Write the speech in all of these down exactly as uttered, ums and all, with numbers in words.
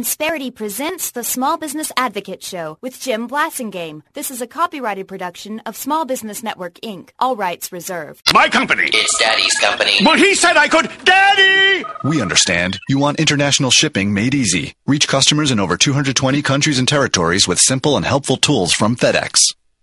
Insperity presents the Small Business Advocate Show with Jim Blasingame. This is a copyrighted production of Small Business Network, Incorporated. All rights reserved. My company. It's Daddy's company. But he said I could. Daddy! We understand. You want international shipping made easy. Reach customers in over two hundred twenty countries and territories with simple and helpful tools from FedEx.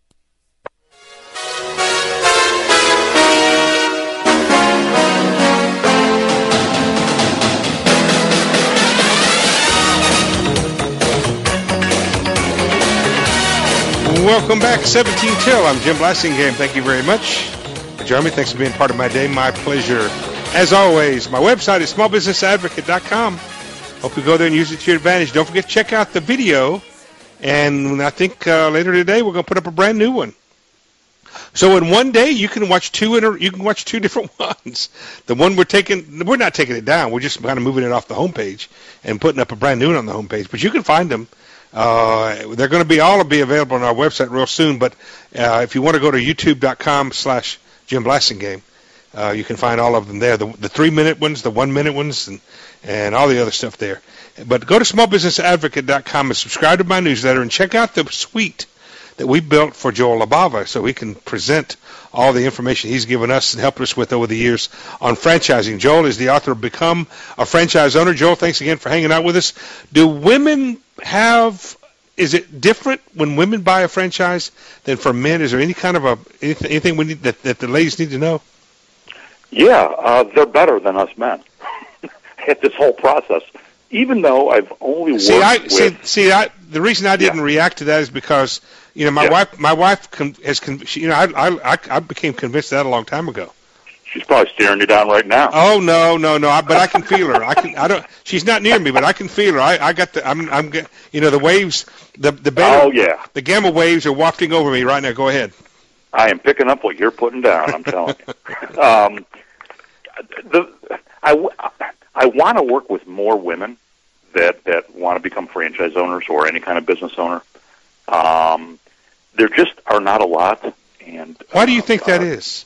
Welcome back, seventeen till. I'm Jim Blasingame. Thank you very much. Jeremy, thanks for being part of my day. My pleasure. As always, my website is small business advocate dot com. Hope you go there and use it to your advantage. Don't forget to check out the video. And I think uh, later today we're going to put up a brand new one. So in one day you can watch two inter- you can watch two different ones. The one we're taking, we're not taking it down. We're just kind of moving it off the homepage and putting up a brand new one on the homepage. But you can find them. Uh, they're going to be all be available on our website real soon. But uh, if you want to go to youtube dot com slash Jim Blasingame, uh, you can find all of them there. The, the three minute ones, the one minute ones, and and all the other stuff there. But go to small business advocate dot com and subscribe to my newsletter and check out the suite that we built for Joel Labava so he can present all the information he's given us and helped us with over the years on franchising. Joel is the author of Become a Franchise Owner. Joel, thanks again for hanging out with us. Do women have, is it different when women buy a franchise than for men? Is there any kind of a, anything, anything we need that, that the ladies need to know? Yeah, uh, they're better than us men at this whole process. Even though I've only worked see, I, with... See, see I, the reason I didn't yeah. react to that is because, you know, my yeah. wife my wife con- has, con- she, you know, I, I, I became convinced of that a long time ago. She's probably staring you down right now. Oh, no, no, no, I, but I can feel her. I can, I don't, she's not near me, but I can feel her. I, I got the, I'm, I'm, you know, the waves, the, the beta, oh, yeah. the gamma waves are wafting over me right now. Go ahead. I am picking up what you're putting down, I'm telling you. Um, the, I, I want to work with more women that, that want to become franchise owners or any kind of business owner. Um, there just are not a lot. And why do you think uh, that is?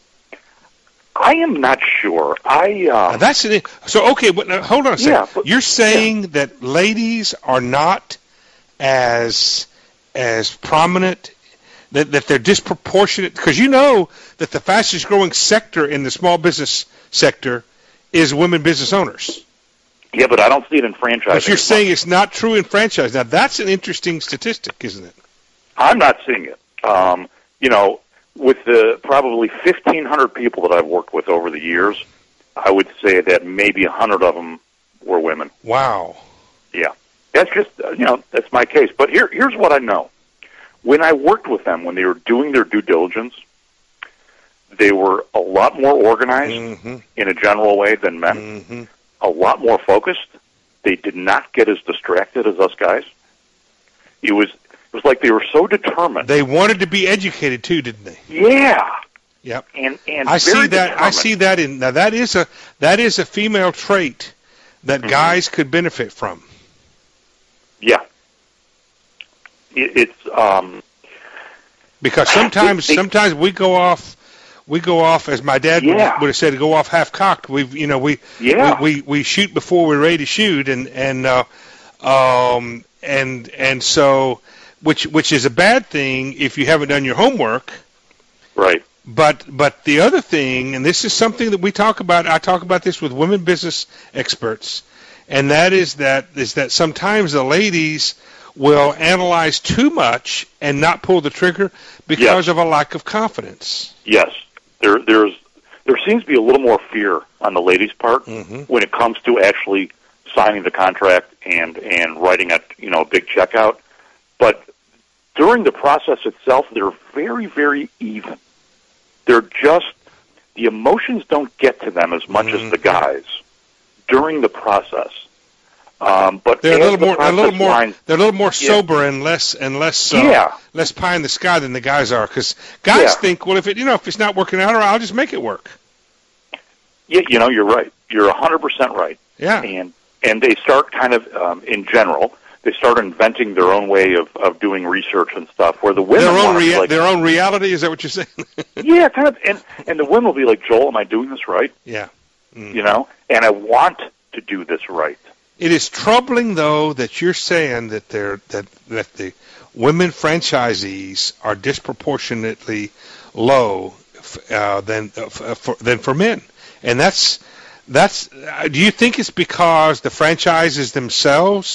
I am not sure. I um, now that's an, so okay. But now, hold on a second. Yeah, but, You're saying yeah. that ladies are not as as prominent, that that they're disproportionate, because you know that the fastest growing sector in the small business sector is women business owners. Yeah, but I don't see it in franchising. But you're saying it's not true in franchise. Now that's an interesting statistic, isn't it? I'm not seeing it. Um, you know. With the probably fifteen hundred people that I've worked with over the years, I would say that maybe one hundred of them were women. Wow. Yeah. That's just, uh, you know, that's my case. But here, here's what I know. When I worked with them, when they were doing their due diligence, they were a lot more organized mm-hmm. in a general way than men, mm-hmm. a lot more focused. They did not get as distracted as us guys. It was... It was like they were so determined. They wanted to be educated too, didn't they? Yeah. Yep. And and I see very that. determined. I see that in now. That is a that is a female trait that mm-hmm. guys could benefit from. Yeah. It, it's um. Because sometimes they, they, sometimes we go off. We go off, as my dad yeah. would, would have said, go off half cocked. We, you know, we, yeah. we, we we shoot before we're ready to shoot, and and uh, um and and so. Which which is a bad thing if you haven't done your homework. Right. But but the other thing, and this is something that we talk about, I talk about this with women business experts, and that is that is that sometimes the ladies will analyze too much and not pull the trigger because yes. of a lack of confidence. Yes. There there's there seems to be a little more fear on the ladies' part mm-hmm. when it comes to actually signing the contract and, and writing a you know a big check out. But during the process itself, they're very, very even. They're just, the emotions don't get to them as much mm-hmm. as the guys during the process. Um, but they're a little the more, a little more, lines, they're a little more yeah. sober and less and less, uh, yeah. less pie in the sky than the guys are. Because guys yeah. think, well, if it, you know, if it's not working out, I'll just make it work. Yeah, you know, you're right. You're a hundred percent right. Yeah, and and they start kind of um, in general. They start inventing their own way of, of doing research and stuff. Where the women their own rea- like, their own reality, is that what you're saying? yeah, kind of. And and the women will be like, Joel, am I doing this right? Yeah. Mm. You know, and I want to do this right. It is troubling, though, that you're saying that they're that that the women franchisees are disproportionately low uh, than uh, for, than for men, and that's that's. Uh, do you think it's because the franchises themselves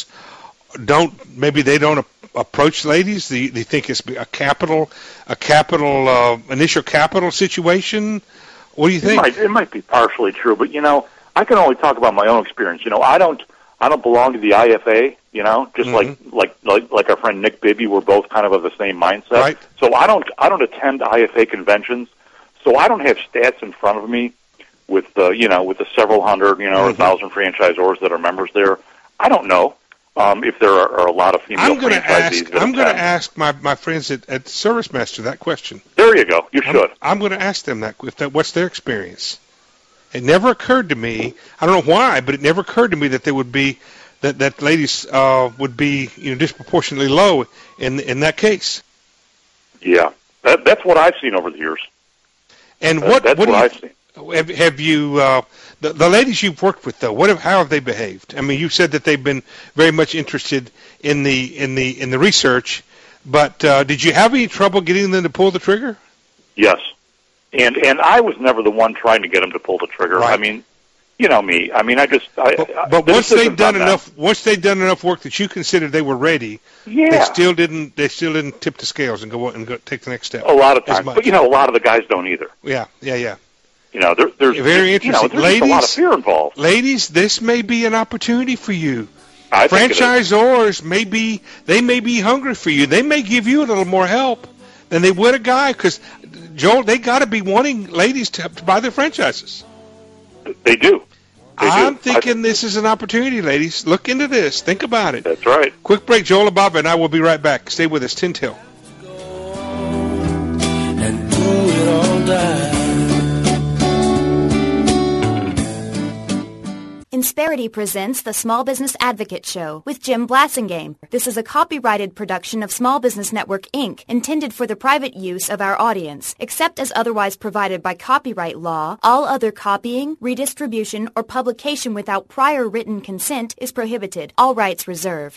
don't maybe they don't a- approach ladies? Do you, do you think it's a capital a capital uh, initial capital situation? What do you think? It might, it might be partially true, but you know, I can only talk about my own experience. You know, I don't. I don't belong to the I F A, you know, just mm-hmm. like, like like like our friend Nick Bibby. We're both kind of of the same mindset. Right. So I don't I don't attend I F A conventions, so I don't have stats in front of me with the you know with the several hundred you know mm-hmm. or a thousand franchisors that are members there. I don't know um, if there are, are a lot of female I'm gonna franchisees. Ask, that I'm going to attend. ask my, my friends at, at Service Master that question. There you go. You should. I'm, I'm going to ask them that, if that. What's their experience? It never occurred to me. I don't know why, but it never occurred to me that they would be. That that ladies uh, would be you know disproportionately low in in that case. Yeah, that, that's what I've seen over the years. And what that's what, what do I've you, seen. Have, have you uh, the the ladies you've worked with though? What have, how have they behaved? I mean, you said that they've been very much interested in the in the in the research, but uh, did you have any trouble getting them to pull the trigger? Yes, and and I was never the one trying to get them to pull the trigger. Right. I mean. You know me. I mean, I just. I, but but the once they've done on enough, them. once they've done enough work that you considered they were ready, yeah. they still didn't. They still didn't tip the scales and go and go take the next step. A lot of times, but you know, a lot of the guys don't either. Yeah, yeah, yeah. You know, there, there's very interesting. You know, there's ladies, just a lot of fear involved. Ladies, this may be an opportunity for you. I think it is. Franchisors may be. They may be hungry for you. They may give you a little more help than they would a guy because Joel, they got to be wanting ladies to, to buy their franchises. They do. They I'm do. thinking I, this is an opportunity, ladies. Look into this. Think about it. That's right. Quick break. Joel and Bob and I will be right back. Stay with us. ten till. And do it all night. Insperity presents the Small Business Advocate Show with Jim Blasingame. This is a copyrighted production of Small Business Network, Incorporated, intended for the private use of our audience. Except as otherwise provided by copyright law, all other copying, redistribution, or publication without prior written consent is prohibited. All rights reserved.